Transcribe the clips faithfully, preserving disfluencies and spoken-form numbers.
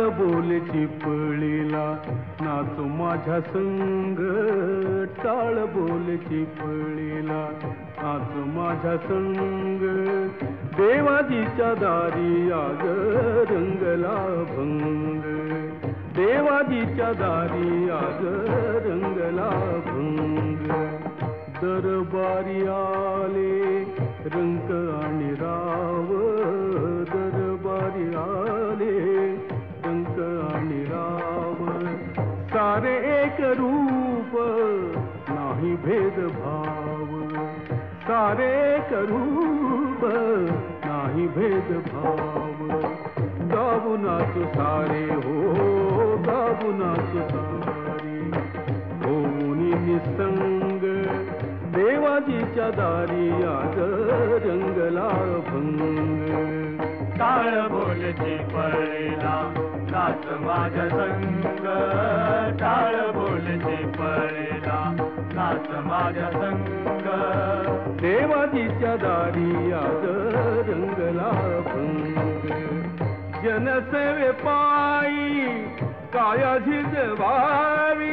बोल चिपळीला नाचू माझ्या संग, टाळ बोल चिपळीला नाचू माझ्या संग. देवाजीच्या दारी आग रंगला भंग, देवाजीच्या दारी आग रंगला भंग. दरबारी आले रंग आणि राव, दरबारी आले रंग आणि राव. सारे एक रूप नाही भेदभाव, सारे एक रूप नाही भेदभाव. गाऊ नाचू सारे हो, गाऊ नाचू सारे होऊन निसंग. देवाजीच्या दारी आज रंगला भंग. टाळ बोल चिपळीला नाच माझ्या संग, टाळ बोल चिपळीला नाच माझ्या संग. देवाजीच्या दारी आज रंगला भंग. जनसेवे पायी काया झिजवावी,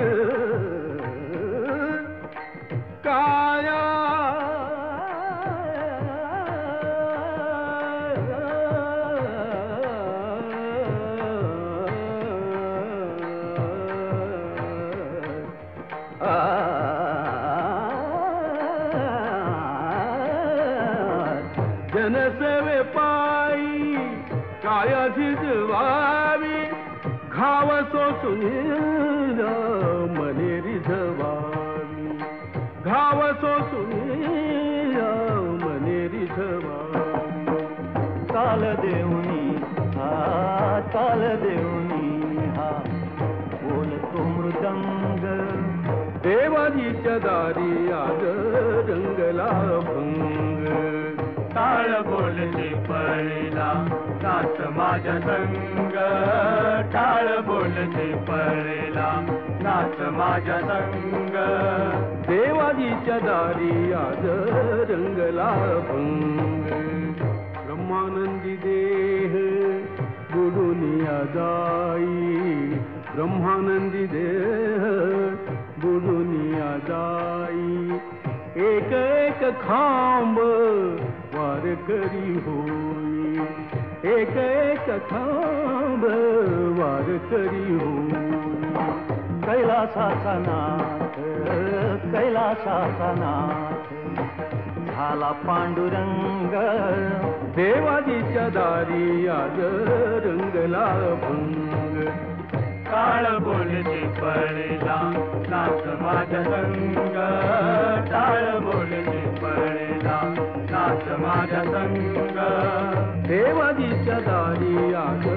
काया जनसेवे पायी काया झिजवावी. घाव सोसून मने रिझवावी, घाव सोसून मने रिझवावी. ताल देऊनी हा, ताल देऊनी हा बोलतो मृदंग. देवाजीच्या दारी आज रंगला भंग. टाळ बोल चिपळीला नाच माझ्या संग, टाळ बोल चिपळीला नाच माझ्या संग. देवाजीच्या दारी आज रंगला भंग. ब्रह्मानंदी देह बुडुनिया जाई, ब्रह्मानंदी देह बुडुनिया जाई. एक एक खांब वार करी होई, एक एक खांब वार करी होई. कैलासाचा नाथ, कैलासाचा नाथ झाला पांडुरंग. देवाजीच्या दारी आज रंगला भंग. टाळ बोल चिपळीला नाच माझ्या संग, टाळ बोल चिपळीला नाच माझ्या संग. देवाजीच्या दारी आज